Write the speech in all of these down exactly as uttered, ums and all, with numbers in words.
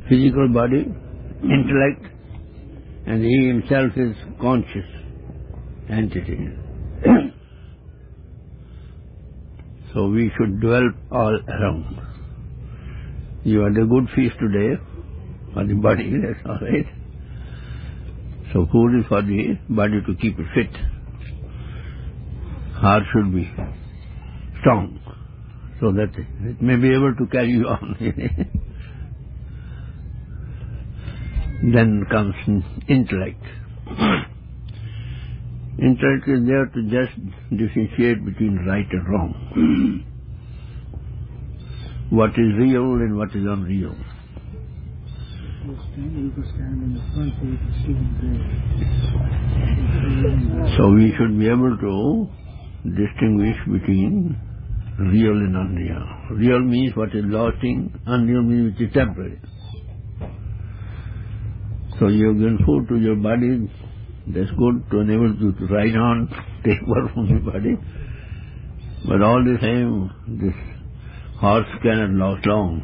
physical body, intellect, and he himself is conscious entity. So we should dwell all around. You had a good feast today for the body, that's all right. So food is for the body to keep it fit. Heart should be strong, so that it may be able to carry you on. Then comes intellect. Intellect is there to just differentiate between right and wrong. What is real and what is unreal. So we should be able to distinguish between real and unreal. Real means what is lasting, unreal means which is temporary. So you have given food to your body, that's good to enable you to ride on, take work from your body. But all the same, this horse cannot last long.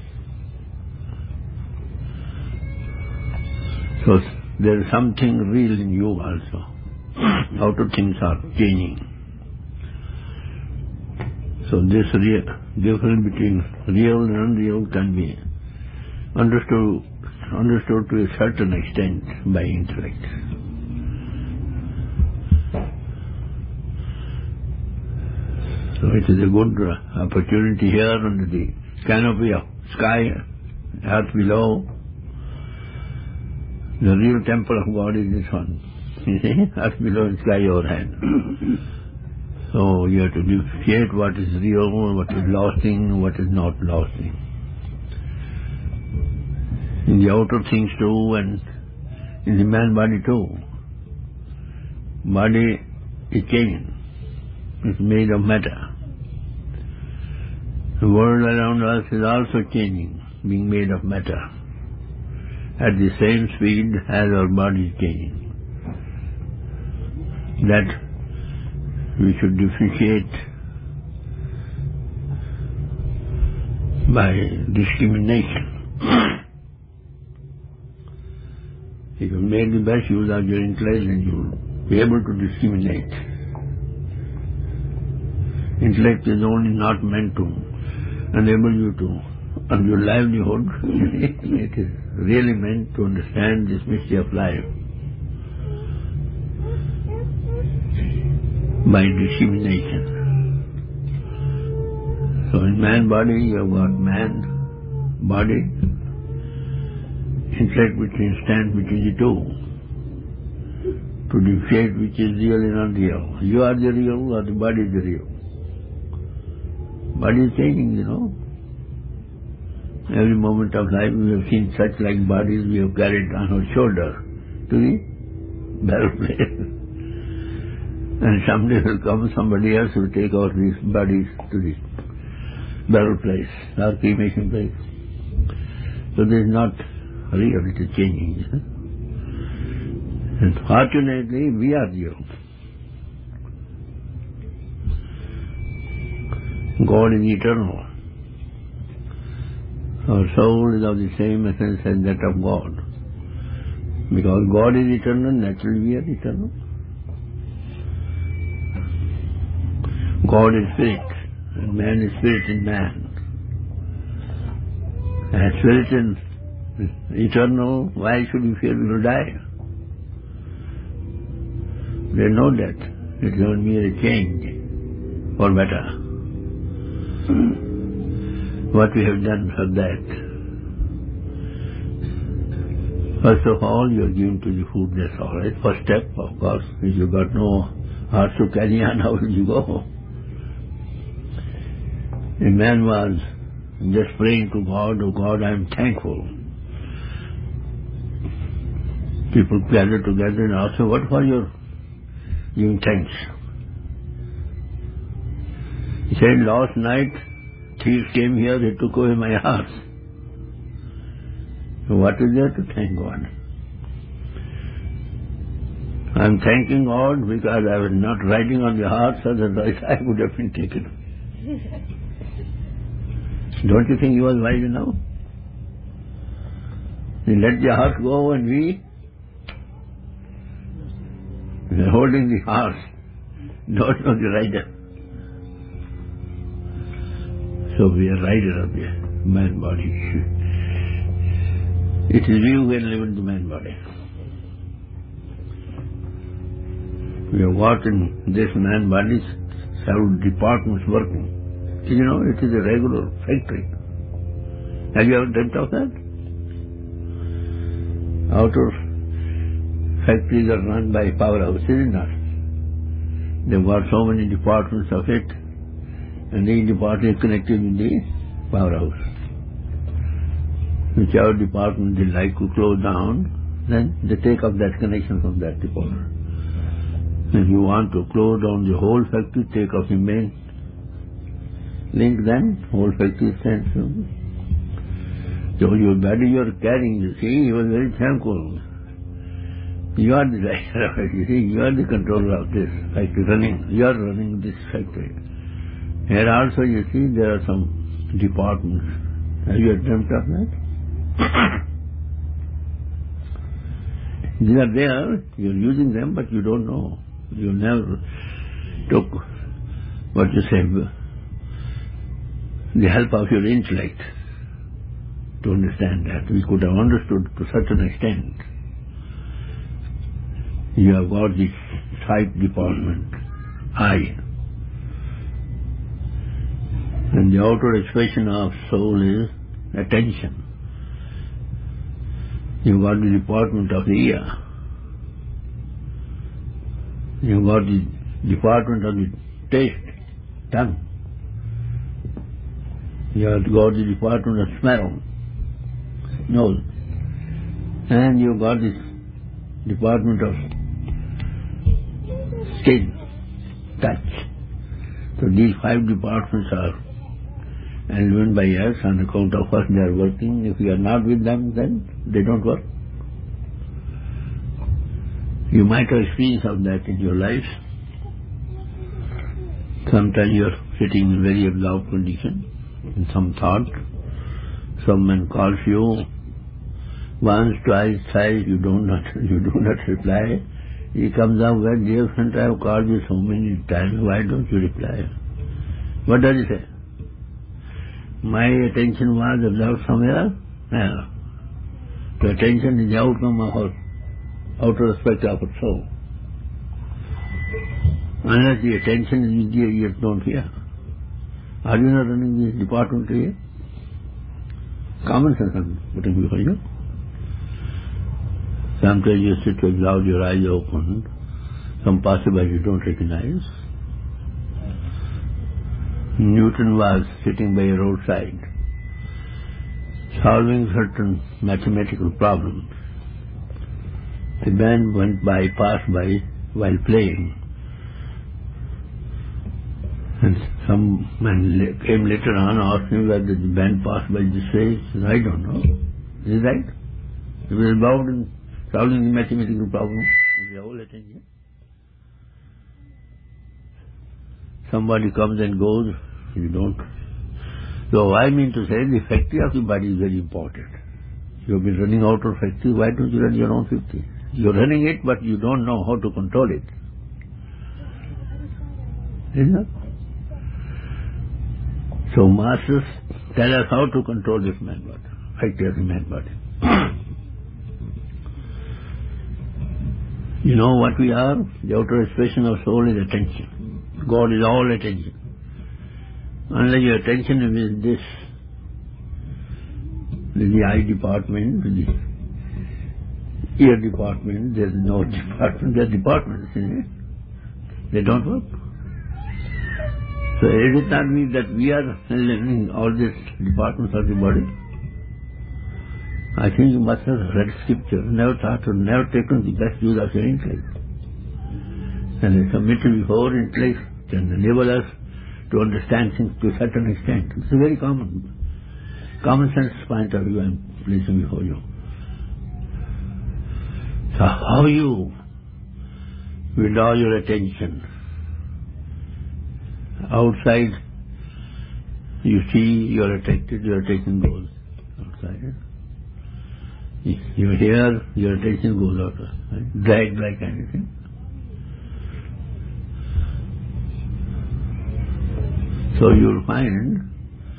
So there is something real in you also. Outer things are changing. So this real, difference between real and unreal can be understood, understood to a certain extent by intellect. So it is a good opportunity here under the canopy of sky, earth below. The real temple of God is this one. You see, earth below and sky overhead. So you have to differentiate what is real, what is lasting, what is not lasting. In the outer things too, and in the man body too. Body is changing. It's made of matter. The world around us is also changing, being made of matter, at the same speed as our body is changing. That we should differentiate by discrimination. If you make the best use of your intellect, then you will be able to discriminate. Intellect is only not meant to enable you to earn your livelihood. It is really meant to understand this mystery of life by discrimination. So in man body you have got man body, intellect between stand between the two to differentiate which is real and unreal. You are the real or the body is the real. Body is changing, you know. Every moment of life we have seen such like bodies we have carried on our shoulder to the barrel place. And someday will come somebody else will take out these bodies to the barrel place or cremation place. So this is not real, it is changing. And fortunately we are real. God is eternal. Our soul is of the same essence as that of God. Because God is eternal, naturally we are eternal. God is spirit, and man is spirit in man. And spirit is eternal, why should we fear we will die? There is no death. It is only a change for better. What we have done for that. First of all, you are given to the food, that's all right. First step, of course, if you got no heart to carry on, how will you go? A man was just praying to God, oh God, I am thankful. People gathered together and asked, what for your giving thanks? He said, last night thieves came here, they took away my horse. So what is there to thank God? I am thanking God because I was not riding on the horse, otherwise I would have been taken. Don't you think he was wise enough? We let the horse go and we, we are holding the horse, don't know the rider. So we are rider of the man body. It is we who can live in the man body. We have got in this man body several departments working. You know, it is a regular factory. Have you ever dreamt of that? Outer factories are run by powerhouses, isn't it? They've got so many departments of it, and each department is connected with the powerhouse. Whichever department they like to close down, then they take up that connection from that department. If you want to close down the whole factory, take off the main link, then whole factory stands. So your body you are carrying, you see, he was very thankful. You are the director of it, you see, you are the controller of this factory running, you are running this factory. Here also you see there are some departments. Have you dreamt of that? These are there, you are using them, but you don't know. You never took, what you say, the help of your intellect to understand that. We could have understood to such an extent. You have got the sight department, eye. And the outer expression of soul is attention. You've got the department of the ear. You've got the department of the taste, tongue. You have got the department of smell, nose. And you've got this department of skin, touch. So these five departments are eliminated by us on account of us they are working. If we are not with them, then they don't work. You might have experience of that in your life. Sometimes you are sitting in very absorbed condition, in some thought. Someone calls you once, twice, thrice, you do not, you do not reply. He comes up, well, dear friend, I have called you so many times, why don't you reply? What does he say? My attention was absorbed somewhere. Yeah. The attention is the outcome of our outer aspect of our soul. Unless the attention is with your ears, don't hear. Are you not running this department here? Common sense I'm putting before you. Sometimes you sit without your eyes open. Some passerby you don't recognize. Newton was sitting by a roadside, solving certain mathematical problems. A man went by, passed by while playing. And some man came later on, asked him whether the band passed by this way. He said, I don't know. Is it right? He was involved in solving the mathematical problem with the whole attention. Somebody comes and goes, you don't. So I mean to say, the factory of the body is very important. You have been running out of factory, why don't you run your own factory? You're running it, but you don't know how to control it. Isn't it? So masters tell us how to control this man body, factory of the man body. You know what we are? The outer expression of soul is attention. God is all attention. Unless your attention is with this, with the eye department, with the ear department, there is no department, there are departments, isn't it? They don't work. So is it not mean that we are learning all these departments of the body? I think you must have read scripture, never thought or never taken the best use of your intellect. And the submitted before intellect can enable us to understand things to a certain extent. It's a very common, common sense point of view I'm placing before you. So how you withdraw your attention outside, you see, you are attracted, your attention goes outside. You hear, your attention goes out, right? Dragged like anything. So you'll find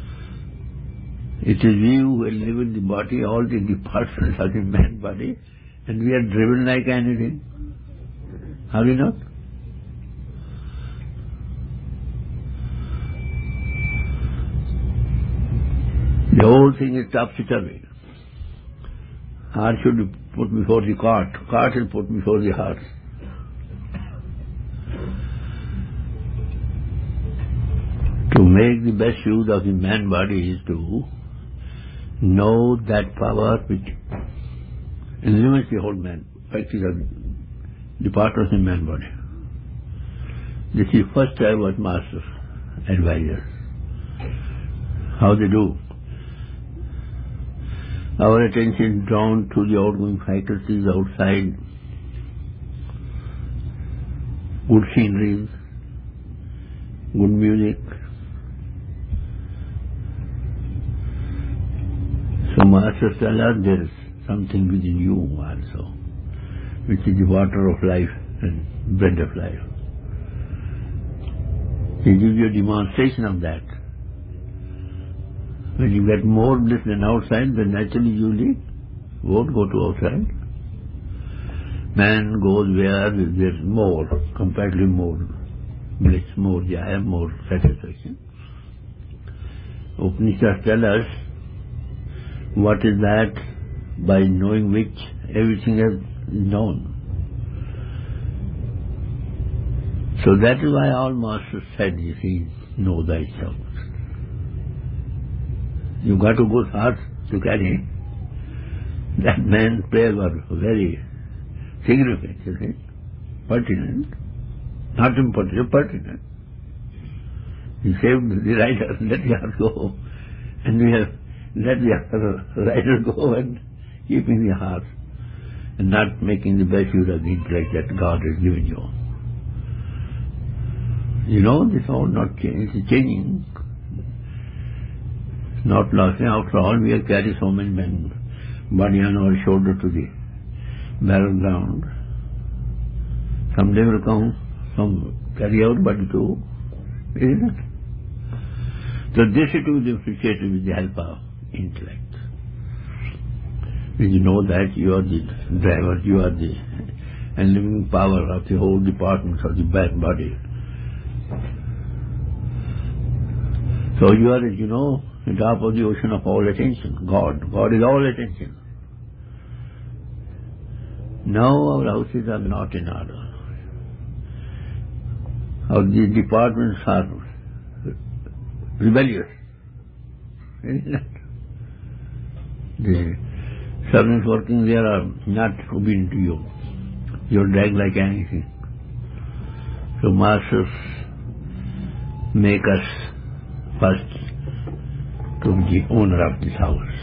it is we who live in the body, all the departments of the man body, and we are driven like anything. Are we not? The whole thing is topsy-turvy. Heart should be put before the cart. Cart is put before the heart. To make the best use of the man body is to know that power which illumines the whole man, practice of departments in man body. This is first time what masters, advisors, how they do. Our attention drawn to the outgoing faculties outside, good sceneries, good music. So masters tell us there is something within you also, which is the water of life and bread of life. He gives you a demonstration of that. When you get more bliss than outside, then naturally you won't go to outside. Man goes where there is more, comparatively more bliss, more jaya, more satisfaction. Upanishads tell us what is that by knowing which everything is known. So that is why all masters said, you see, know thyself. You got to go far to carry. That man's prayer was very significant, you see, pertinent, not important, pertinent. He saved the rider, let the horse go, and we have let the rider go and keeping the horse, and not making the best use of the intellect that God has given you. You know, this all not change, it's changing. Not lost. After all, we have carried so many men, body on our shoulder to the battleground. Someday will come, some carry out body too, isn't it? So this is to be appreciated with the help of intellect. When you know that you are the driver, you are the living power of the whole department of the body. So you are, you know, on top of the ocean of all attention. God. God is all attention. Now our houses are not in order. Our the departments are rebellious. Isn't it? The servants working there are not obedient to you. You're dragged like anything. So masters make us first to be the owner of this house.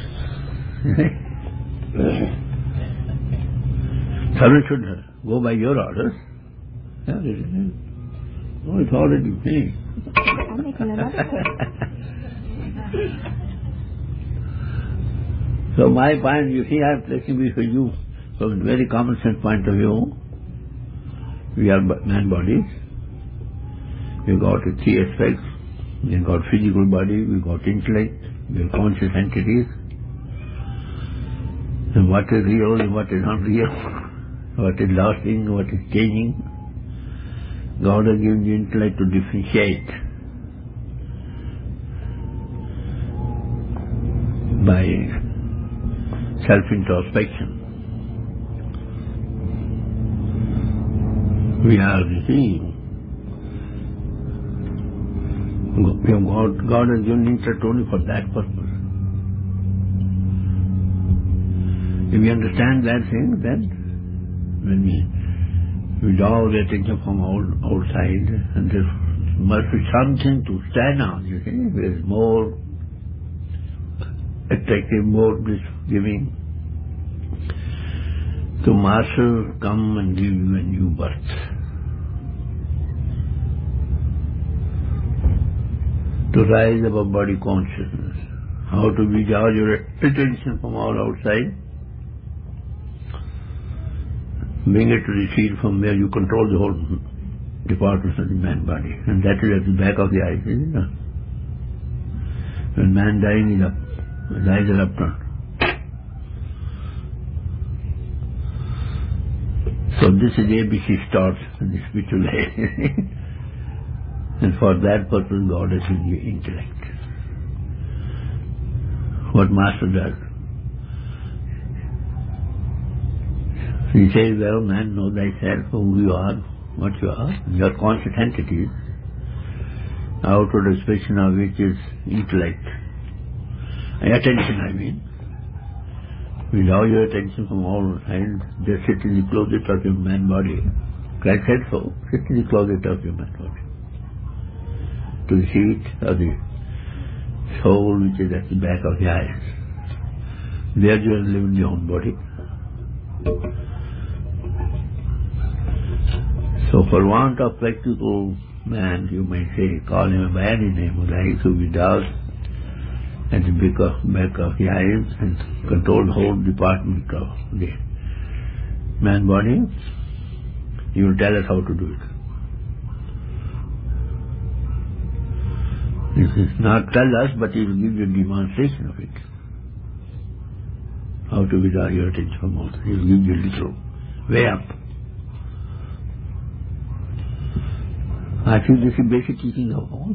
Servant should go by your orders. Yeah, oh, it's already me. I'm making another cake. So my point, you see, I am placing before you from a very common sense point of view. We are man bodies. We got three aspects. We got physical body, we got intellect, we are conscious entities. And what is real and what is not real, what is lasting, what is changing. God has given the intellect to differentiate by self-introspection. We are, you see, God, God has given intellect only for that purpose. If we understand that thing, then when we, we draw the attention from all, outside, and there must be something to stand on, you see, there is more attractive, more bliss-giving. So Master come and give you a new birth. To rise above body consciousness. How to withdraw your attention from all outside Bring it to the seat from where you control the whole departments of the man body. And that is at the back of the eyes, isn't it? When man dying is up, his eyes are upturned. So this is A B C starts in the spiritual way. And for that purpose God has given you intellect. What Master does. He says, well, man, know thyself, who you are, what you are. Your conscious entities, outward expression of which is intellect. Attention, I mean. Withdraw your attention from all sides, just sit in the closet of your man body. Christ said so, sit in the closet of your man body. To the seat of the soul which is at the back of the eyes. There you are living your own body. So for want of practical man, you might say, call him by any name, like who without at the back of, back of the eyes and control the whole department of the man body. He will tell us how to do it. He will not tell us, but he will give you a demonstration of it. How to withdraw your attention from all. He will give you a little way up. I think this is basic teaching of all.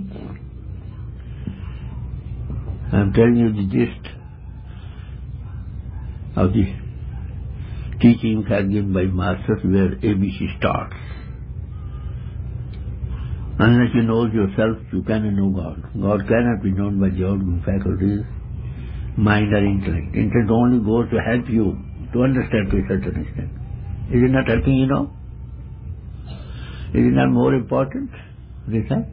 I am telling you the gist of the teachings are given by masters where A B C starts. Unless you know yourself, you cannot know God. God cannot be known by the outgoing faculties, mind or intellect. Intellect only goes to help you to understand to a certain extent. Is it not helping you now? Is it not more important? Listen.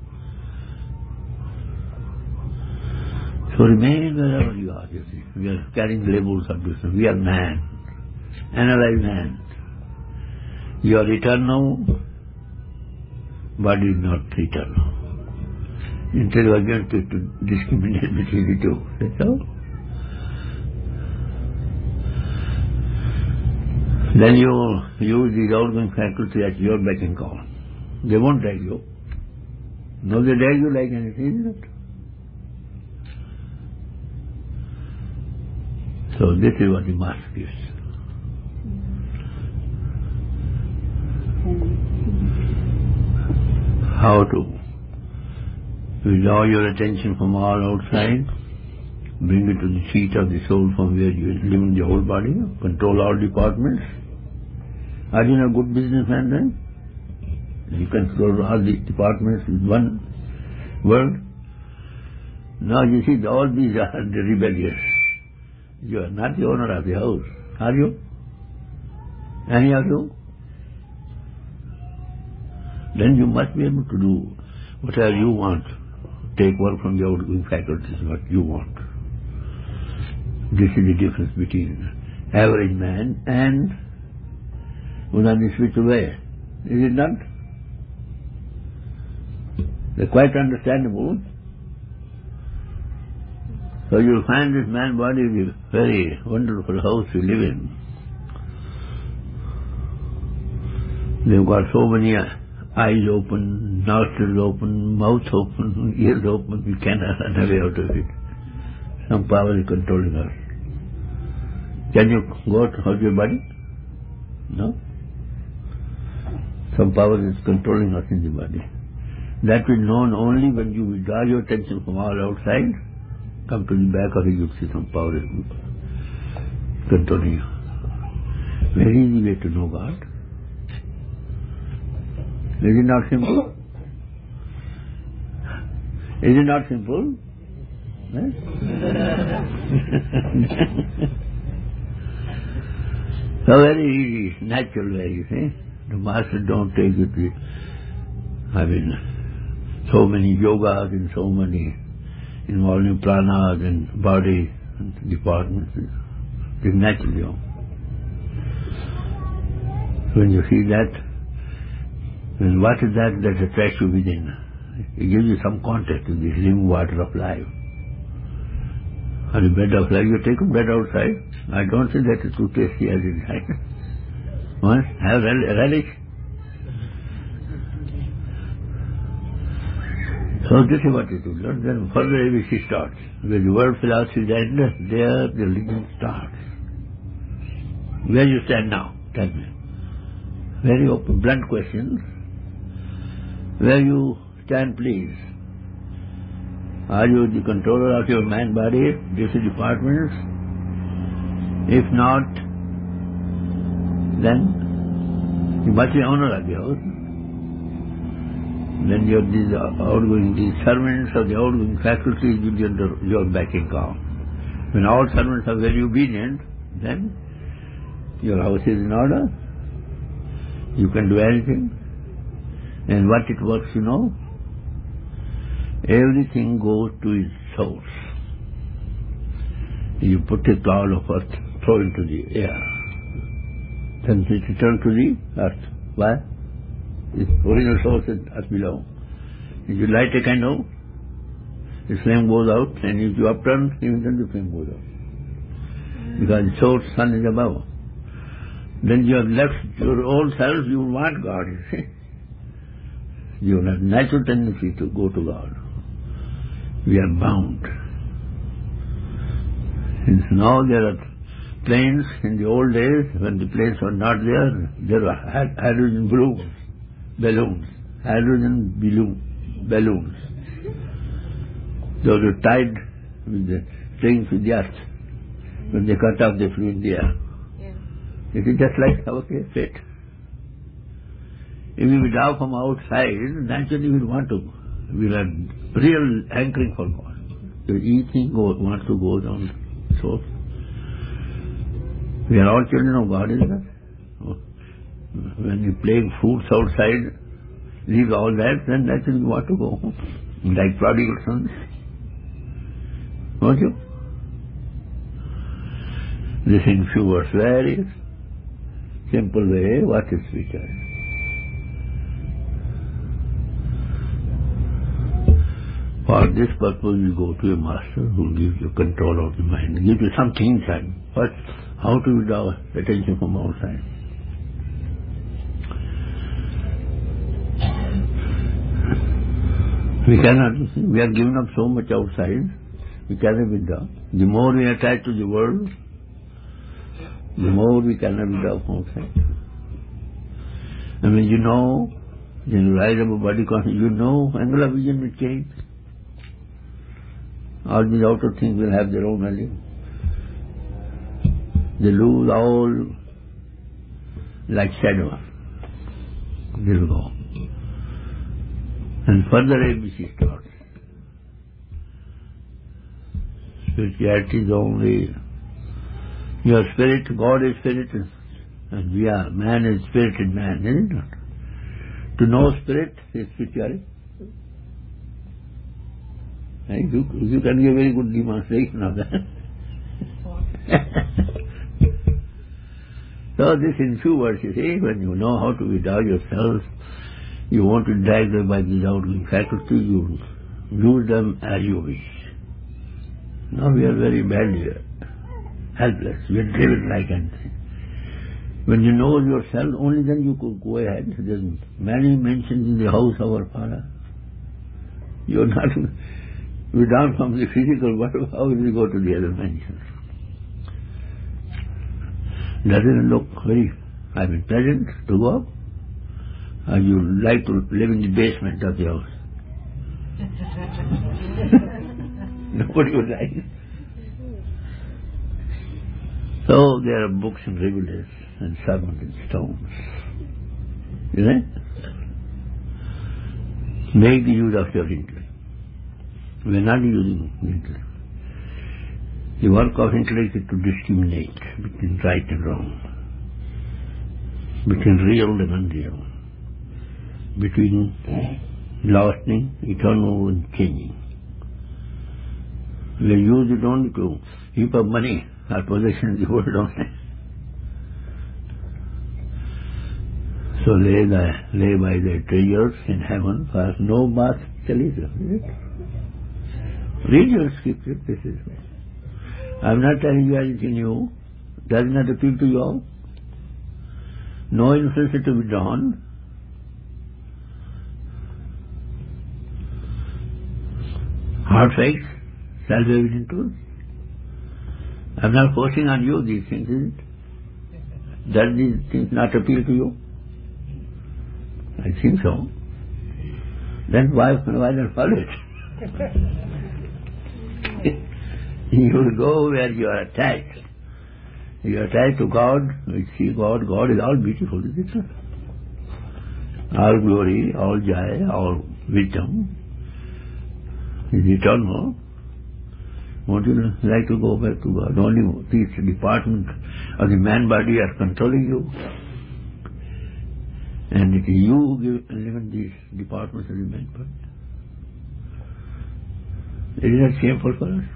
So remain wherever you are, you see. We are carrying labels of this. We are man. Analyze man. You are eternal, body is not eternal. Instead you are going to, to discriminate between the two. That's all. Then you use the outgoing faculty at your beck and call. They won't drag you. No, they drag you like anything, isn't it? So this is what the Master gives. How to withdraw your attention from all outside, bring it to the seat of the soul from where you live in the whole body, control all departments. Are you a good businessman then? You control all the departments with one word. Now you see, all these are the rebellious. You are not the owner of the house, are you? Any of you? Then you must be able to do whatever you want. Take work from the outgoing faculties, what you want. This is the difference between average man and one on the spiritual way. Is it not? They're quite understandable. So you'll find this man body is a very wonderful house to live in. They've got so many eyes open, nostrils open, mouth open, ears open, we cannot run away out of it. Some power is controlling us. Can you go out of your body? No? Some power is controlling us in the body. That will be known only when you withdraw your attention from all outside, come to the back of it, you'll see some power is controlling you. Very easy way to know God. Is it not simple? Is it not simple? Eh? So very easy, natural way, you see. The Master don't take it with, I mean, so many yogas and so many involving pranas and body and departments. It's natural. When you see that, then what is that that attracts you within? It gives you some contact with this living water of life. On the bed of life, you take a bed outside. I don't say that it's too tasty as inside. What? Have rel- relish? So this is what it is. Then further A B C starts. Where the world philosophy ends, there the religion starts. Where you stand now? Tell me. Very open, blunt question. Where you stand, please? Are you the controller of your mind body, these departments? If not, then you must be owner of the house. Then your these outgoing, these servants of the outgoing faculties will be under your backing account. When all servants are very obedient, then your house is in order. You can do anything. And what it works, you know? Everything goes to its source. You put a cloud of earth, throw into the air. Then it returns to the earth. Why? Its original source is earth below. If you light a candle, the flame goes out, and if you upturn, even then the flame goes out. Because the source, sun is above. Then you have left your old self, you want God, you see. You have natural tendency to go to God. We are bound. And now there are planes. In the old days, when the planes were not there, there were hydrogen balloons, balloons, hydrogen balloon, balloons. Those were tied with the strings with the earth. When they cut off, they flew in the air. It is just like our fate. If we withdraw from outside, naturally we want to. We are real anchoring for God. So each go, wants to go down. So we are all children of God, isn't it? When you play foods outside, leave all that, then naturally you want to go home. Like prodigal sons. Won't you? This in few words, very simple way, what is spirituality? For this purpose, you go to a master who gives you control of the mind, gives you something inside. But how to withdraw attention from outside? We cannot, you see, we are giving up so much outside, we cannot withdraw. The more we attach to the world, the more we cannot withdraw from outside. And when you know, then you rise above body consciousness, you know, angle of vision will change. All these outer things will have their own value. They lose all like shadow. They will go. And further A B C starts. Spirituality is only your spirit, God is spirit, and we are, man is spirited man, isn't it? To know spirit is spirituality. And you, you can give a very good demonstration of that. So this in few words, you see, when you know how to withdraw yourself, you want to drag them by these outgoing faculties, you use them as you wish. Now we are very badly helpless, we are driven like anything. When you know yourself, only then you could go ahead. There's many mentions in the house of our Father. You are not withdrawn from the physical world, how will you go to the other mentions? Does it look very, I mean, pleasant to go up? Or you like to live in the basement of the house? Nobody would like. So there are books and rivulets and sermons and stones. You know? Make the use of your intellect. We are not using the intellect. The work of intellect is to discriminate between right and wrong, between real and unreal, between lasting, eternal and changing. We use it only to heap up money or possession in the world only. So lay, the, lay by the treasures in heaven, for no mass shall either. Read your scripture, this is all. I am not telling you anything new. Does not appeal to you all? No incense is to be drawn. Hard facts, self-evident truth. I'm not forcing on you these things, is it? Does these things not appeal to you? I think so. Then why, why not follow it? You will go where you are attached. You are attached to God, you see God, God is all beautiful, is it not? All glory, all joy, all wisdom is eternal. Won't you like to go back to God? Only these departments of the man body are controlling you. And it is you who give even these departments of the man body. It is not shameful for us.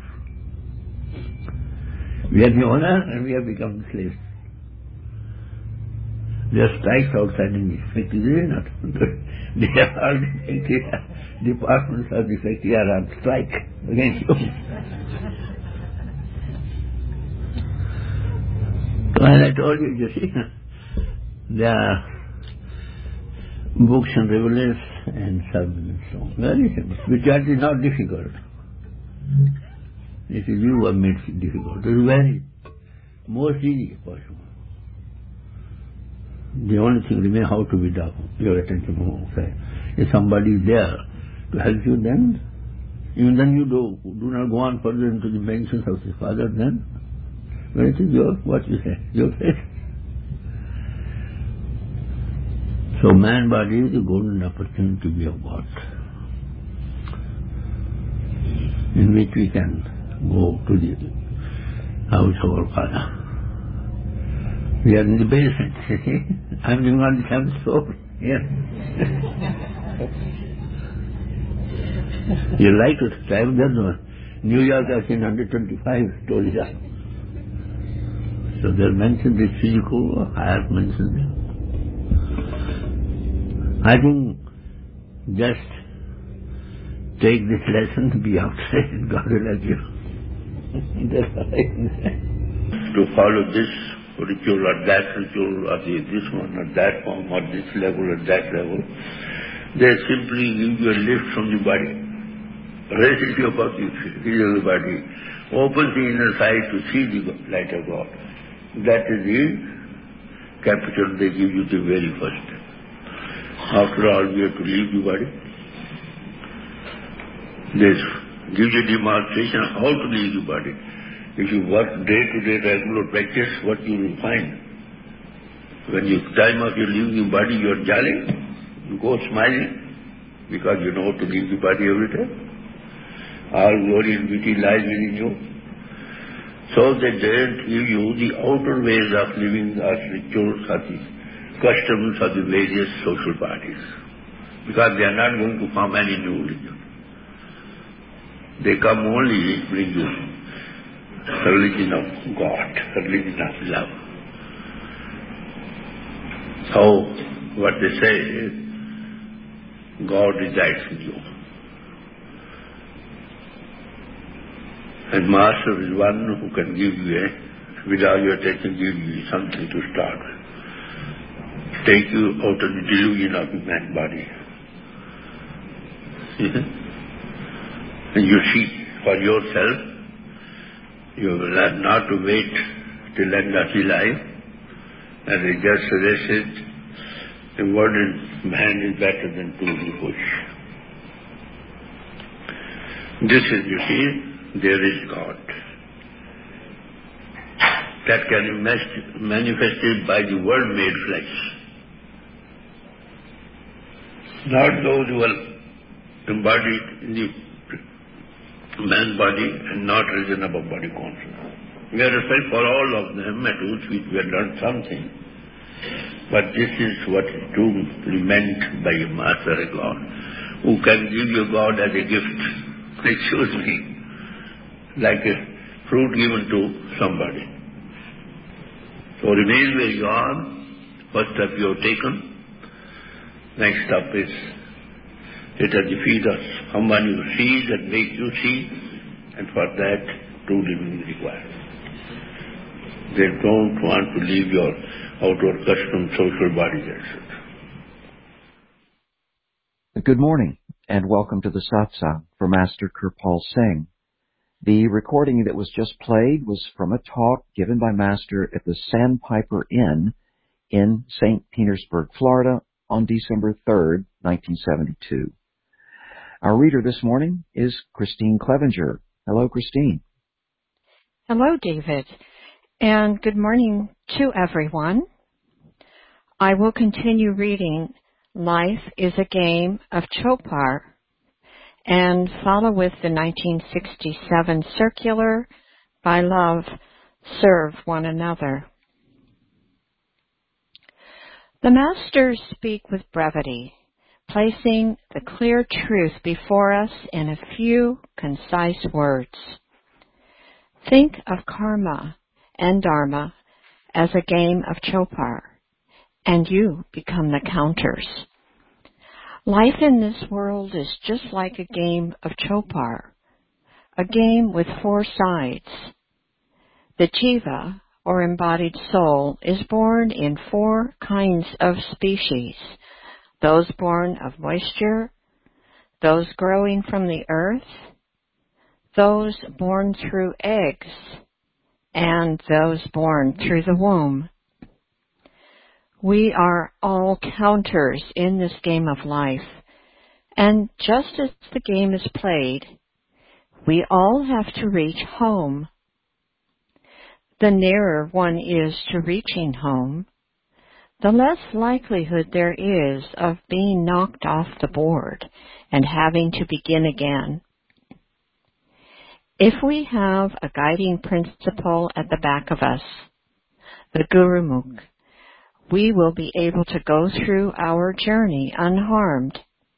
We are the owner and we have become the slaves. There are strikes outside in the factory, is it not? They are all the factory departments of the factory are on strike against you. So as I told you, you see, there are books and revelations and sermons and so on. Very simple. Which is not difficult. It is you who have made it difficult. It is very most easy possible. The only thing remains how to withdraw your attention from outside. If somebody is there to help you, then even then you do do not go on further into the mentions of the Father. Then when it is your what you say, your faith. So man body is a golden opportunity to be of God, in which we can go to the house of our Father. We are in the basement, you see. I am living on the seventh floor. Yes. You like to travel that one. New York has seen one hundred twenty-five stories up. So they mentioned this physical, I have mentioned it. I think just take this lesson to be outside and God will help you. That's all I can say. To follow this ritual or that ritual or the, this one or that form or this level or that level, they simply give you a lift from the body. Raise your body, feel the body. Opens the inner side to see the light of God. That is the capital they give you the very first. After all, we have to leave the body. They give you demonstration of how to leave the body. If you work day-to-day regular practice, what you will find? When you time of your leaving the body, you are jolly, you go smiling, because you know how to leave the body every day. All glory and beauty lies within you. So they don't give you the outer ways of living as rituals or the customs of the various social parties, because they are not going to form any new religion. They come only bring you the religion of God, the religion of love. So, what they say is, God resides in you. And Master is one who can give you a, without your attention, give you something to start with. Take you out of the delusion of the man body. And you see for yourself, you will have not to wait till end of your life, and it just suggested a word in man is better than two in bush. This is, you see, there is God. That can be manifested by the Word made flesh. Not those who are embodied in the man's body and not risen above body consciousness. We are respect for all of them, at which we have learned something. But this is what is truly meant by a Master, a God, who can give you God as a gift. Excuse me, like a fruit given to somebody. So remain where you are. First step you have taken. Next step is it at the feet of someone you see that makes you see, and for that true living is required. They don't want to leave your outward custom, social body, et cetera. Good morning, and welcome to the Satsang for Master Kirpal Singh. The recording that was just played was from a talk given by Master at the Sandpiper Inn in Saint Petersburg, Florida, on December third, nineteen seventy-two. Our reader this morning is Christine Clevenger. Hello, Christine. Hello, David, and good morning to everyone. I will continue reading Life is a Game of Chopar and follow with the nineteen sixty-seven circular, By Love, Serve One Another. The masters speak with brevity, placing the clear truth before us in a few concise words. Think of karma and dharma as a game of chopar, and you become the counters. Life in this world is just like a game of chopar, a game with four sides. The jiva, or embodied soul, is born in four kinds of species: those born of moisture, those growing from the earth, those born through eggs, and those born through the womb. We are all counters in this game of life, and just as the game is played, we all have to reach home. The nearer one is to reaching home, the less likelihood there is of being knocked off the board and having to begin again. If we have a guiding principle at the back of us, the Gurumukh, we will be able to go through our journey unharmed.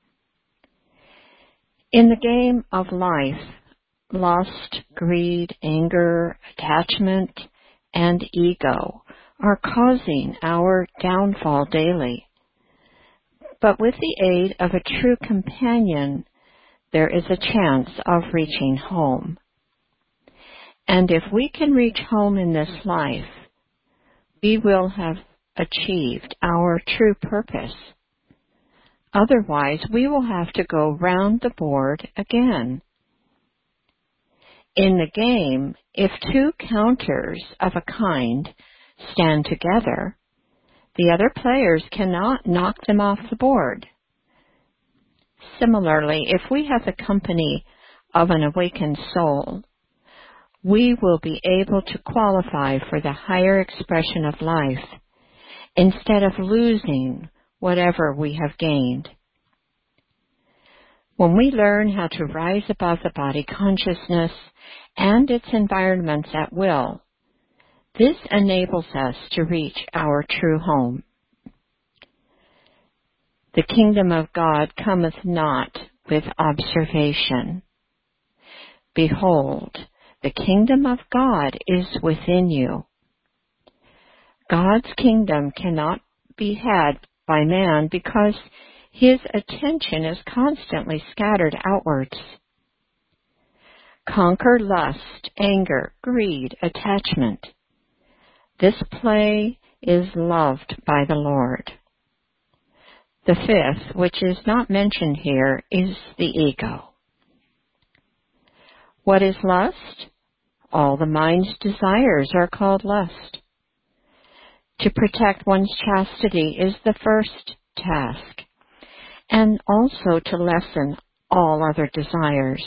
In the game of life, lust, greed, anger, attachment, and ego are causing our downfall daily. But with the aid of a true companion, there is a chance of reaching home. And if we can reach home in this life, we will have achieved our true purpose. Otherwise, we will have to go round the board again. In the game, if two counters of a kind stand together, the other players cannot knock them off the board. Similarly, if we have the company of an awakened soul, we will be able to qualify for the higher expression of life instead of losing whatever we have gained. When we learn how to rise above the body consciousness and its environments at will, this enables us to reach our true home. The kingdom of God cometh not with observation. Behold, the kingdom of God is within you. God's kingdom cannot be had by man because his attention is constantly scattered outwards. Conquer lust, anger, greed, attachment. This play is loved by the Lord. The fifth, which is not mentioned here, is the ego. What is lust? All the mind's desires are called lust. To protect one's chastity is the first task, and also to lessen all other desires.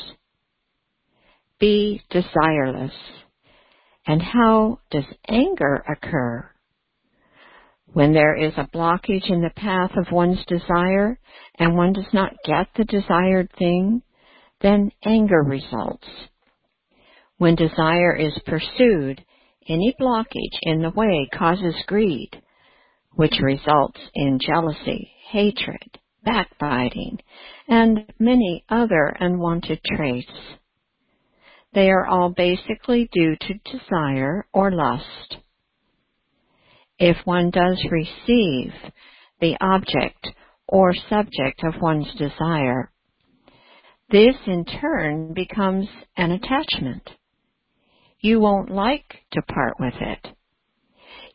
Be desireless. And how does anger occur? When there is a blockage in the path of one's desire and one does not get the desired thing, then anger results. When desire is pursued, any blockage in the way causes greed, which results in jealousy, hatred, backbiting, and many other unwanted traits. They are all basically due to desire or lust. If one does receive the object or subject of one's desire, this in turn becomes an attachment. You won't like to part with it.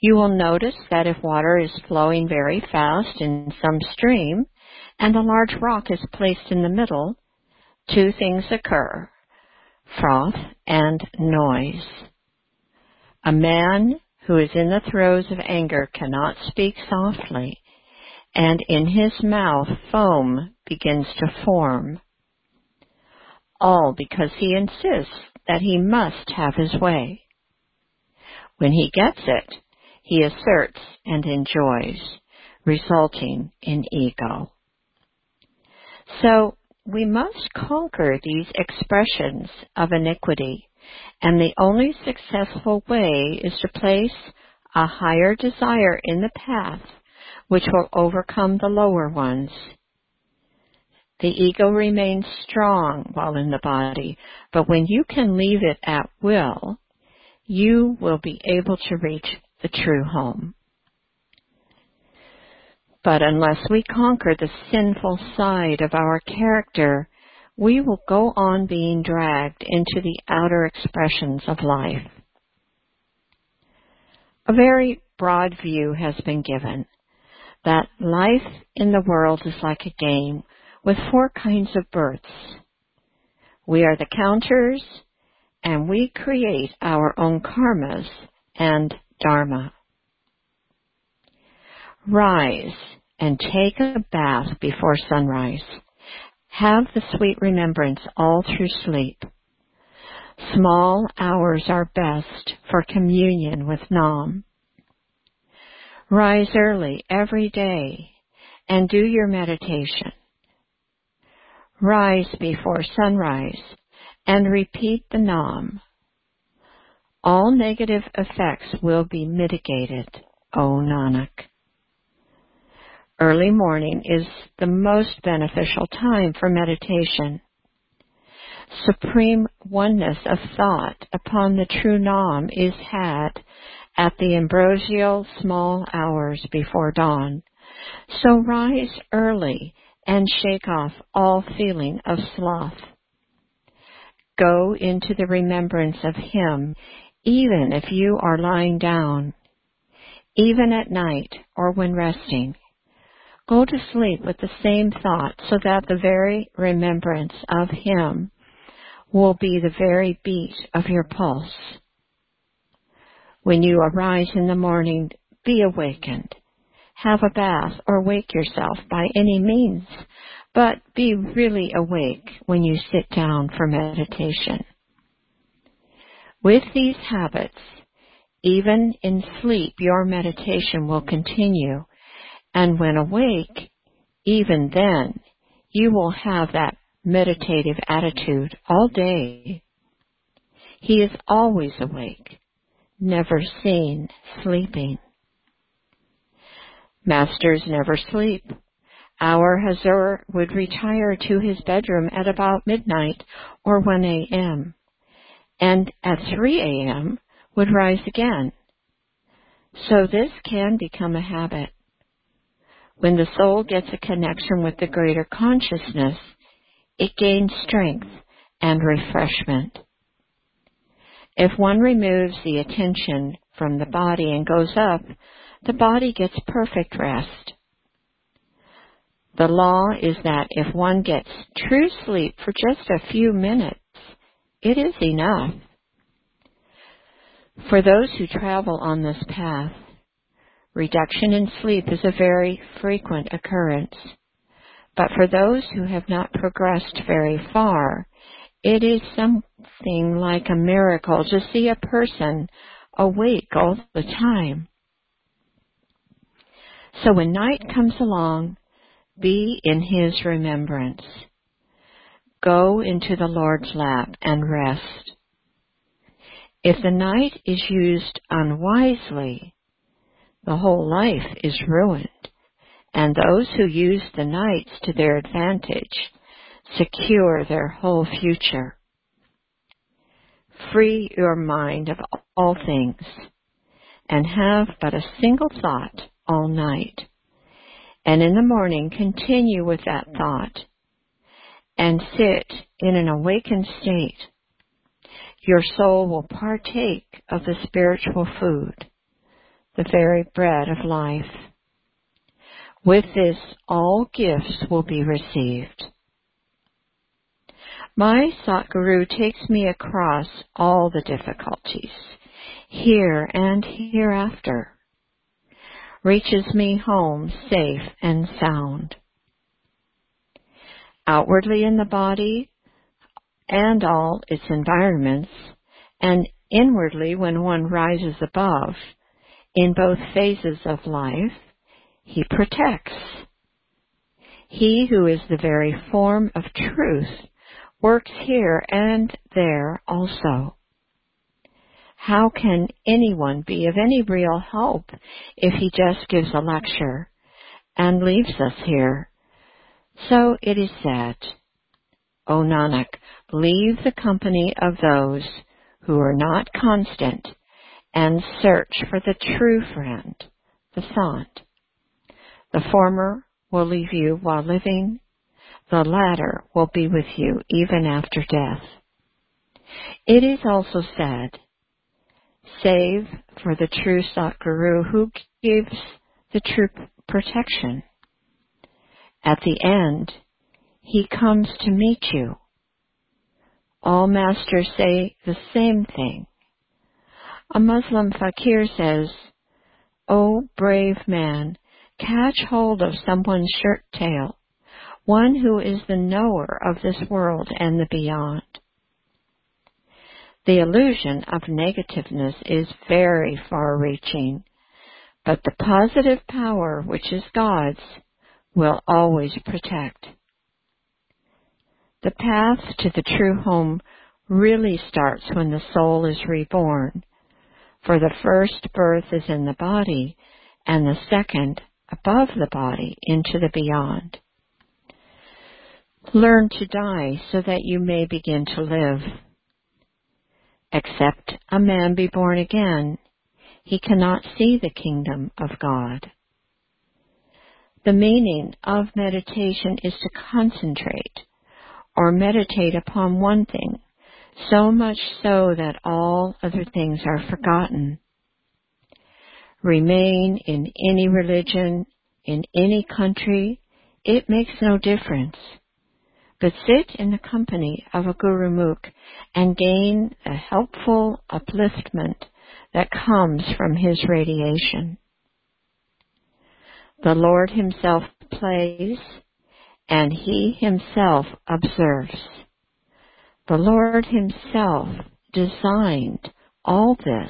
You will notice that if water is flowing very fast in some stream and a large rock is placed in the middle, two things occur: froth and noise. A man who is in the throes of anger cannot speak softly, and in his mouth foam begins to form, all because he insists that he must have his way. When he gets it, he asserts and enjoys, resulting in ego. So we must conquer these expressions of iniquity, and the only successful way is to place a higher desire in the path which will overcome the lower ones. The ego remains strong while in the body, but when you can leave it at will, you will be able to reach the true home. But unless we conquer the sinful side of our character, we will go on being dragged into the outer expressions of life. A very broad view has been given that life in the world is like a game with four kinds of births. We are the counters, and we create our own karmas and dharma. Rise and take a bath before sunrise. Have the sweet remembrance all through sleep. Small hours are best for communion with Nam. Rise early every day and do your meditation. Rise before sunrise and repeat the Nam. All negative effects will be mitigated, O Nanak. Early morning is the most beneficial time for meditation. Supreme oneness of thought upon the true Nam is had at the ambrosial small hours before dawn. So rise early and shake off all feeling of sloth. Go into the remembrance of Him, even if you are lying down, even at night or when resting. Go to sleep with the same thought so that the very remembrance of Him will be the very beat of your pulse. When you arise in the morning, be awakened. Have a bath or wake yourself by any means, but be really awake when you sit down for meditation. With these habits, even in sleep, your meditation will continue, and when awake, even then, you will have that meditative attitude all day. He is always awake, never seen sleeping. Masters never sleep. Our Hazur would retire to his bedroom at about midnight or one a.m., and at three a.m. would rise again. So this can become a habit. When the soul gets a connection with the greater consciousness, it gains strength and refreshment. If one removes the attention from the body and goes up, the body gets perfect rest. The law is that if one gets true sleep for just a few minutes, it is enough. For those who travel on this path, reduction in sleep is a very frequent occurrence. But for those who have not progressed very far, it is something like a miracle to see a person awake all the time. So when night comes along, be in His remembrance. Go into the Lord's lap and rest. If the night is used unwisely, the whole life is ruined, and those who use the nights to their advantage secure their whole future. Free your mind of all things, and have but a single thought all night, and in the morning continue with that thought, and sit in an awakened state. Your soul will partake of the spiritual food, the very bread of life. With this, all gifts will be received. My Satguru takes me across all the difficulties, here and hereafter, reaches me home safe and sound. Outwardly in the body and all its environments, and inwardly when one rises above, in both phases of life, he protects. He who is the very form of truth works here and there also. How can anyone be of any real help if he just gives a lecture and leaves us here? So it is said, O Nanak, leave the company of those who are not constant and search for the true friend, the Sant. The former will leave you while living, the latter will be with you even after death. It is also said, save for the true Satguru who gives the true protection. At the end, he comes to meet you. All masters say the same thing. A Muslim fakir says, O brave man, catch hold of someone's shirt tail, one who is the knower of this world and the beyond. The illusion of negativeness is very far-reaching, but the positive power, which is God's, will always protect. The path to the true home really starts when the soul is reborn, for the first birth is in the body, and the second above the body into the beyond. Learn to die so that you may begin to live. Except a man be born again, he cannot see the kingdom of God. The meaning of meditation is to concentrate or meditate upon one thing, so much so that all other things are forgotten. Remain in any religion, in any country, it makes no difference. But sit in the company of a Gurumukh and gain the helpful upliftment that comes from his radiation. The Lord himself plays, and he himself observes. The Lord himself designed all this.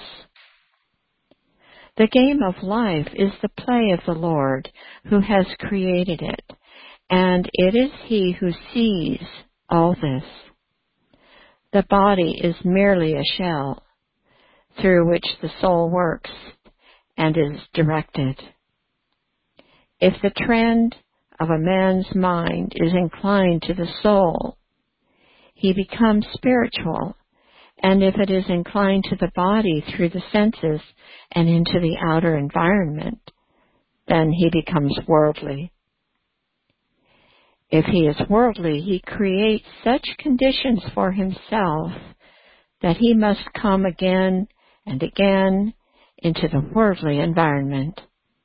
The game of life is the play of the Lord who has created it, and it is he who sees all this. The body is merely a shell through which the soul works and is directed. If the trend of a man's mind is inclined to the soul, he becomes spiritual, and if it is inclined to the body through the senses and into the outer environment, then he becomes worldly. If he is worldly, he creates such conditions for himself that he must come again and again into the worldly environment.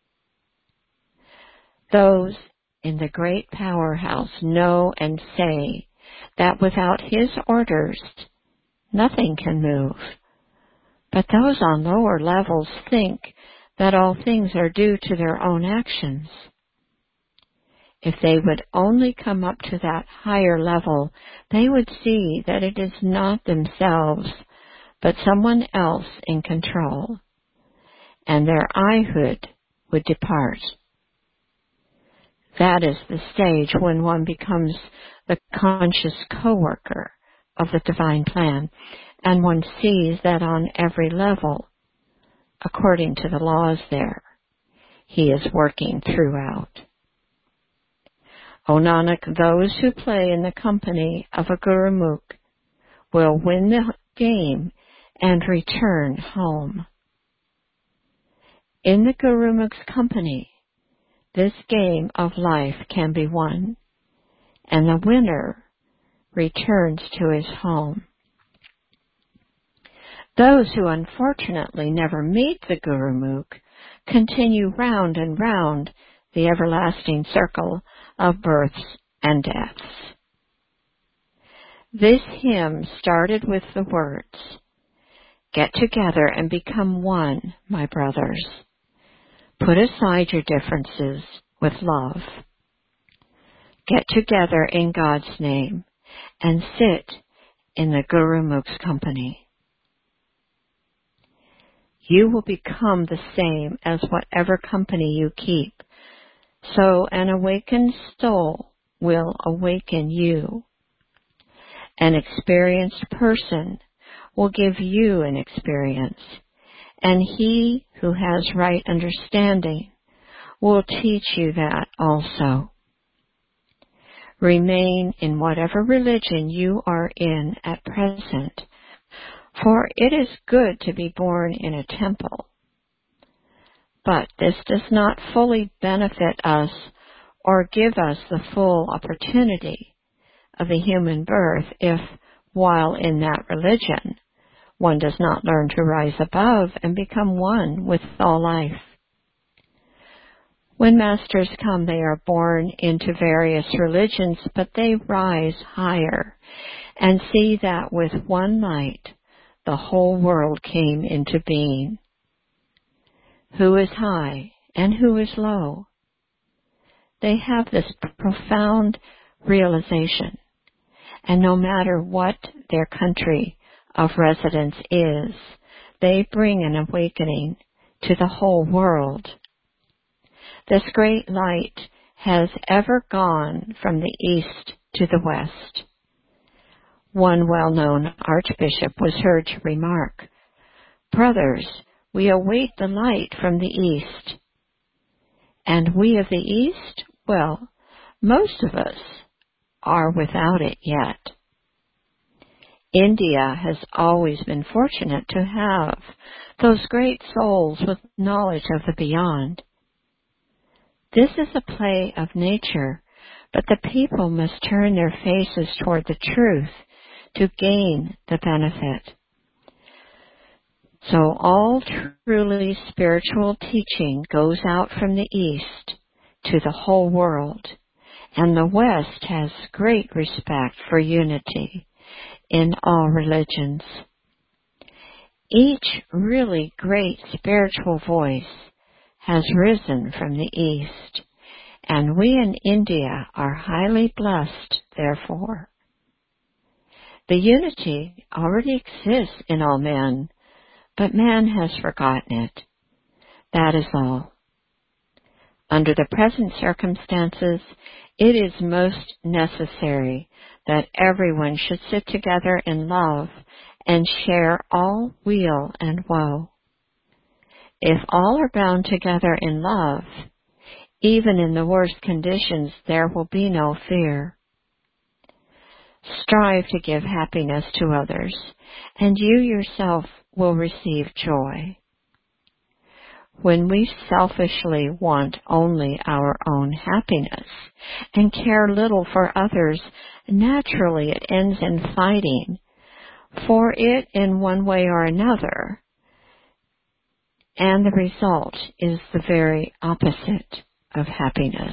Those in the great powerhouse know and say that without his orders, nothing can move. But those on lower levels think that all things are due to their own actions. If they would only come up to that higher level, they would see that it is not themselves, but someone else in control, and their I-hood would depart. That is the stage when one becomes the conscious co-worker of the divine plan, and one sees that on every level, according to the laws there, he is working throughout. O Nanak, those who play in the company of a Gurumukh will win the game and return home. In the Gurumukh's company, this game of life can be won, and the winner returns to his home. Those who unfortunately never meet the Gurumukh continue round and round the everlasting circle of births and deaths. This hymn started with the words, "Get together and become one, my brothers. Put aside your differences with love. Get together in God's name and sit in the Gurumukh's company. You will become the same as whatever company you keep, so an awakened soul will awaken you. An experienced person will give you an experience, and he who has right understanding will teach you that also. Remain in whatever religion you are in at present, for it is good to be born in a temple. But this does not fully benefit us or give us the full opportunity of the human birth if, while in that religion, one does not learn to rise above and become one with all life. When masters come, they are born into various religions, but they rise higher and see that with one light, the whole world came into being. Who is high and who is low? They have this profound realization, and no matter what their country of residence is, they bring an awakening to the whole world. This great light has ever gone from the east to the west. One well-known archbishop was heard to remark, "Brothers, we await the light from the east." And we of the east, well, most of us are without it yet. India has always been fortunate to have those great souls with knowledge of the beyond. This is a play of nature, but the people must turn their faces toward the truth to gain the benefit. So all truly spiritual teaching goes out from the East to the whole world, and the West has great respect for unity in all religions. Each really great spiritual voice has risen from the East, and we in India are highly blessed, therefore. The unity already exists in all men, but man has forgotten it. That is all. Under the present circumstances, it is most necessary that everyone should sit together in love and share all weal and woe. If all are bound together in love, even in the worst conditions there will be no fear. Strive to give happiness to others, and you yourself will receive joy. When we selfishly want only our own happiness and care little for others, naturally it ends in fighting for it in one way or another, and the result is the very opposite of happiness.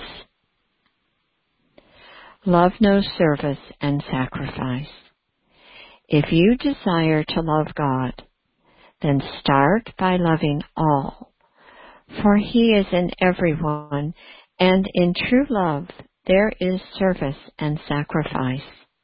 Love knows service and sacrifice. If you desire to love God, then start by loving all, for He is in everyone, and in true love there is service and sacrifice.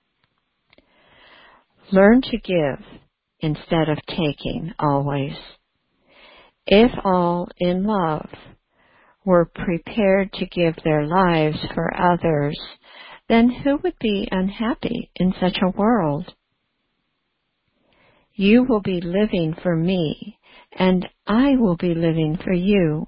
Learn to give instead of taking always. If all in love were prepared to give their lives for others, then who would be unhappy in such a world? You will be living for me, and I will be living for you.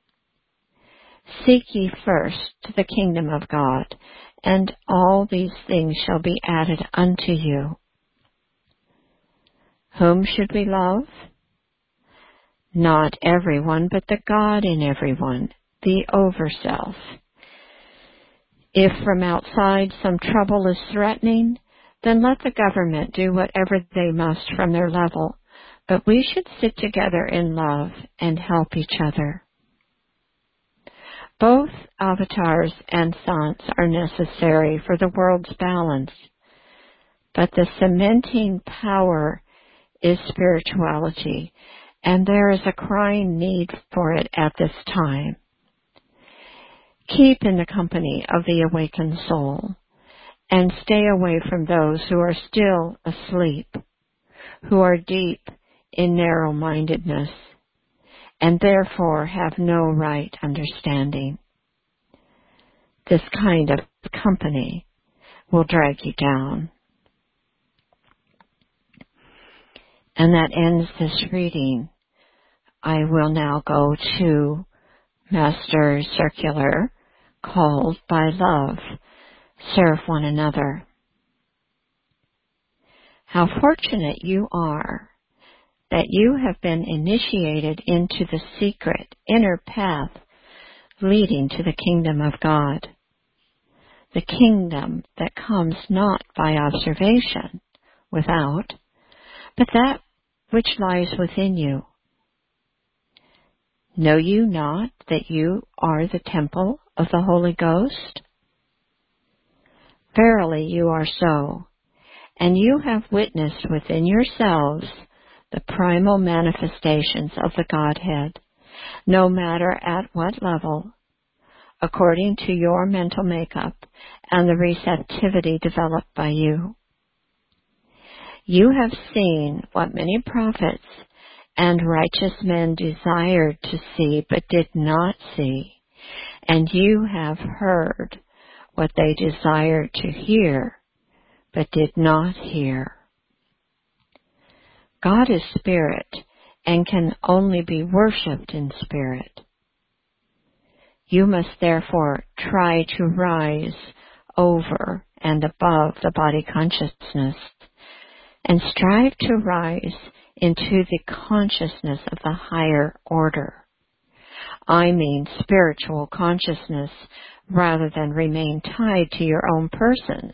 Seek ye first the kingdom of God, and all these things shall be added unto you. Whom should we love? Not everyone, but the God in everyone, the over-self. If from outside some trouble is threatening, then let the government do whatever they must from their level, but we should sit together in love and help each other. Both avatars and sants are necessary for the world's balance, but the cementing power is spirituality, and there is a crying need for it at this time. Keep in the company of the awakened soul, and stay away from those who are still asleep, who are deep in narrow-mindedness, and therefore have no right understanding. This kind of company will drag you down. And that ends this reading. I will now go to Master Circular, called by love, serve one another. How fortunate you are that you have been initiated into the secret inner path leading to the kingdom of God, the kingdom that comes not by observation without, but that which lies within you. Know you not that you are the temple of the Holy Ghost? Verily you are so, and you have witnessed within yourselves the primal manifestations of the Godhead, no matter at what level, according to your mental makeup and the receptivity developed by you. You have seen what many prophets and righteous men desired to see but did not see, and you have heard what they desired to hear but did not hear. God is spirit and can only be worshipped in spirit. You must therefore try to rise over and above the body consciousness and strive to rise into the consciousness of the higher order. I mean spiritual consciousness, rather than remain tied to your own persons,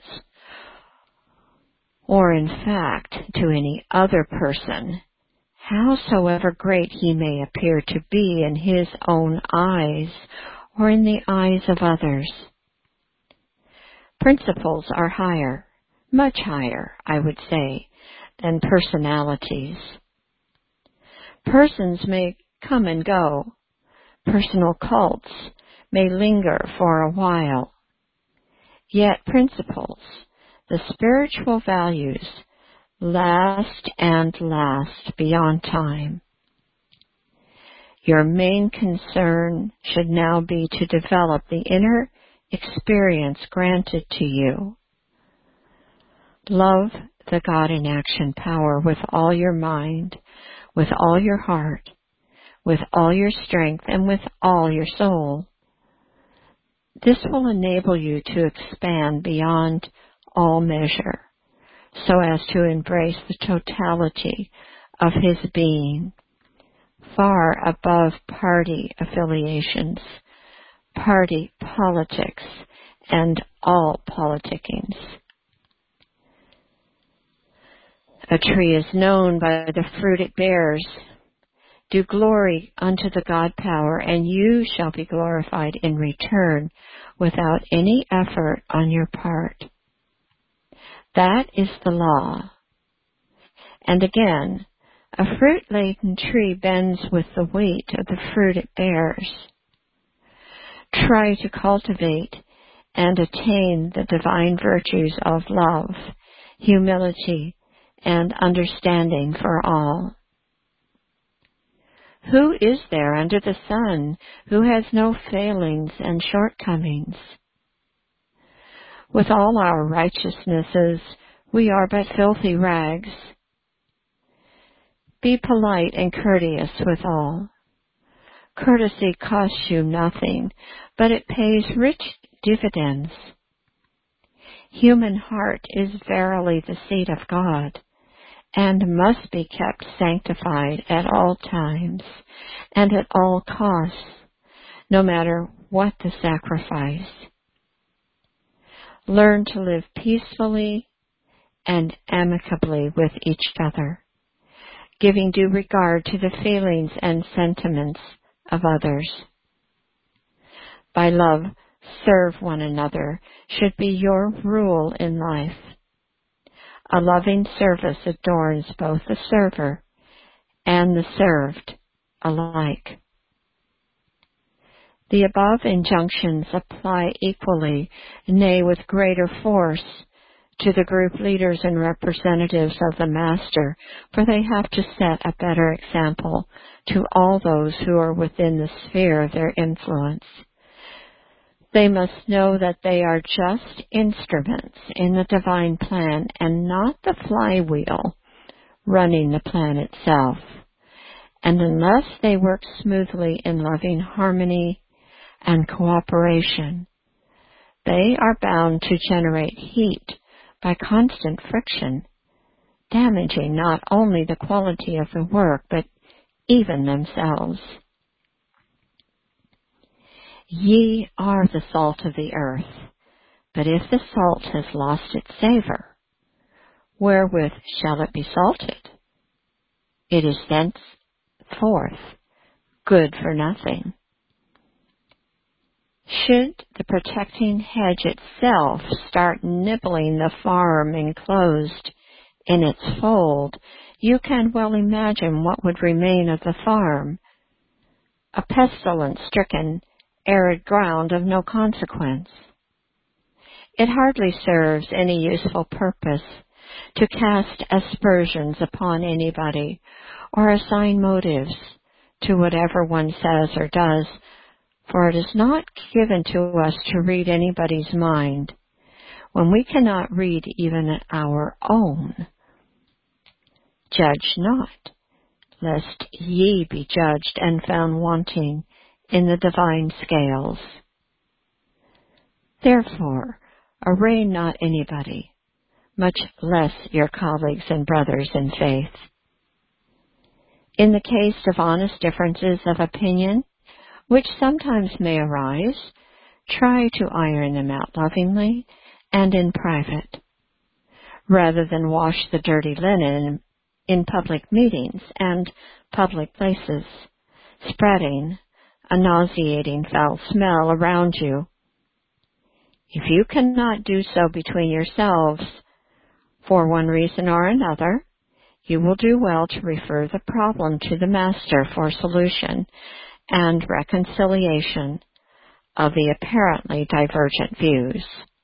or in fact to any other person, howsoever great he may appear to be in his own eyes or in the eyes of others. Principles are higher, much higher, I would say, than personalities. Persons may come and go. Personal cults may linger for a while. Yet principles, the spiritual values, last and last beyond time. Your main concern should now be to develop the inner experience granted to you. Love the God in action power with all your mind, with all your heart, with all your strength, and with all your soul. This will enable you to expand beyond all measure, so as to embrace the totality of his being, far above party affiliations, party politics, and all politickings. A tree is known by the fruit it bears. Do glory unto the God power, and you shall be glorified in return without any effort on your part. That is the law. And again, a fruit-laden tree bends with the weight of the fruit it bears. Try to cultivate and attain the divine virtues of love, humility, and understanding for all. Who is there under the sun who has no failings and shortcomings? With all our righteousnesses, we are but filthy rags. Be polite and courteous with all. Courtesy costs you nothing, but it pays rich dividends. Human heart is verily the seat of God, and must be kept sanctified at all times and at all costs, no matter what the sacrifice. Learn to live peacefully and amicably with each other. giving due regard to the feelings and sentiments of others. By love, serve one another should be your rule in life. A loving service adorns both the server and the served alike. The above injunctions apply equally, nay, with greater force, to the group leaders and representatives of the Master, for they have to set a better example to all those who are within the sphere of their influence. They must know that they are just instruments in the divine plan and not the flywheel running the plan itself. And unless they work smoothly in loving harmony and cooperation, they are bound to generate heat by constant friction, damaging not only the quality of the work, but even themselves. Ye are the salt of the earth, but if the salt has lost its savor, wherewith shall it be salted? It is thenceforth good for nothing. Should the protecting hedge itself start nibbling the farm enclosed in its fold, you can well imagine what would remain of the farm, a pestilence-stricken, arid ground of no consequence. It hardly serves any useful purpose to cast aspersions upon anybody or assign motives to whatever one says or does, for it is not given to us to read anybody's mind when we cannot read even our own. Judge not, lest ye be judged and found wanting in the divine scales. Therefore, arraign not anybody, much less your colleagues and brothers in faith. In the case of honest differences of opinion, which sometimes may arise, try to iron them out lovingly and in private, rather than wash the dirty linen in public meetings and public places, spreading a nauseating foul smell around you. If you cannot do so between yourselves, for one reason or another, you will do well to refer the problem to the Master for solution and reconciliation of the apparently divergent views.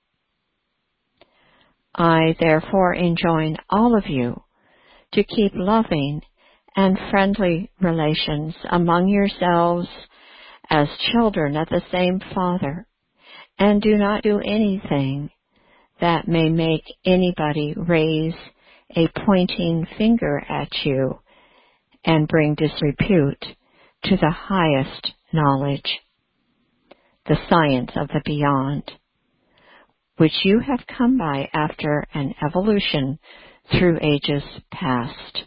I therefore enjoin all of you to keep loving and friendly relations among yourselves as children of the same Father, and do not do anything that may make anybody raise a pointing finger at you and bring disrepute to the highest knowledge, the science of the beyond, which you have come by after an evolution through ages past.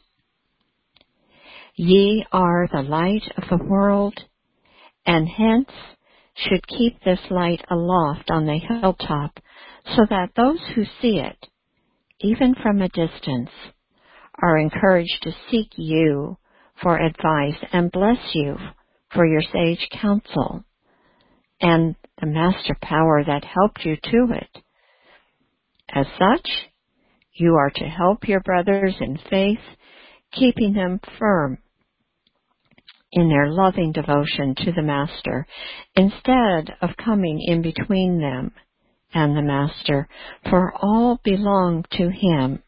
Ye are the light of the world, and hence should keep this light aloft on the hilltop, so that those who see it, even from a distance, are encouraged to seek you for advice and bless you for your sage counsel and the master power that helped you to it. As such, you are to help your brothers in faith, keeping them firm in their loving devotion to the Master, instead of coming in between them and the Master, for all belong to Him.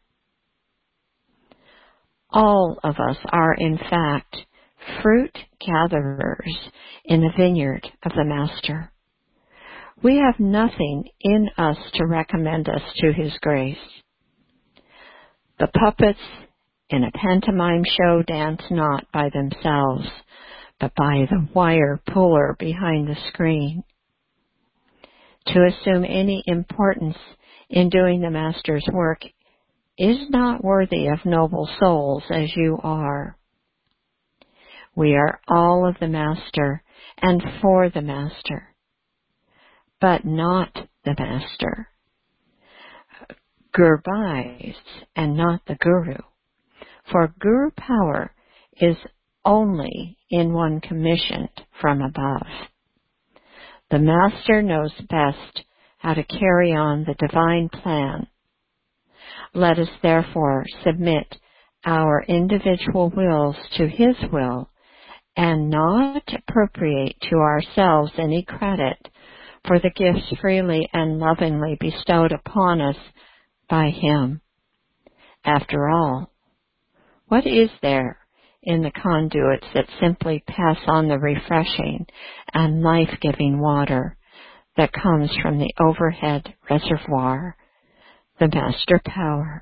All of us are, in fact, fruit gatherers in the vineyard of the Master. We have nothing in us to recommend us to His grace. The puppets in a pantomime show dance not by themselves, but by the wire puller behind the screen. To assume any importance in doing the Master's work is not worthy of noble souls as you are. We are all of the Master and for the Master, but not the Master. Gurbais and not the Guru, For Guru power is only in one commissioned from above. The Master knows best how to carry on the divine plan. Let us therefore submit our individual wills to His will and not appropriate to ourselves any credit for the gifts freely and lovingly bestowed upon us by Him. After all, what is there in the conduits that simply pass on the refreshing and life-giving water that comes from the overhead reservoir, the Master Power?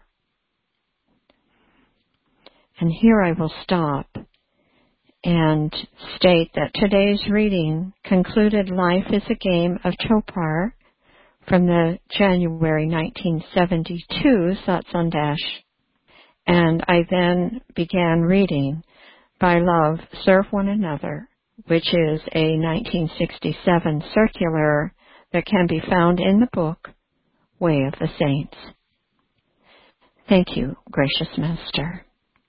And here I will stop and state that today's reading concluded Life is a Game of Chopar from the January nineteen seventy-two Satsang Dash. And I then began reading By Love, Serve One Another, which is a nineteen sixty-seven circular that can be found in the book Way of the Saints. Thank you, gracious Master.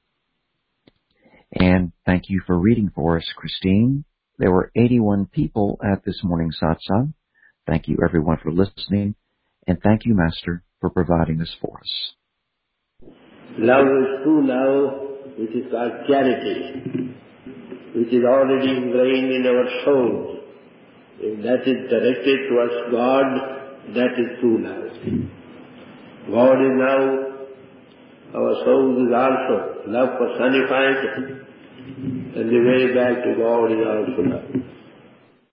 And thank you for reading for us, Christine. There were eighty-one people at this morning's satsang. Thank you, everyone, for listening. And thank you, Master, for providing this for us. Love is true love, which is called charity, which is already ingrained in our souls. If that is directed towards God, that is true love. God is now, our soul is also love personified, and the way back to God is also love.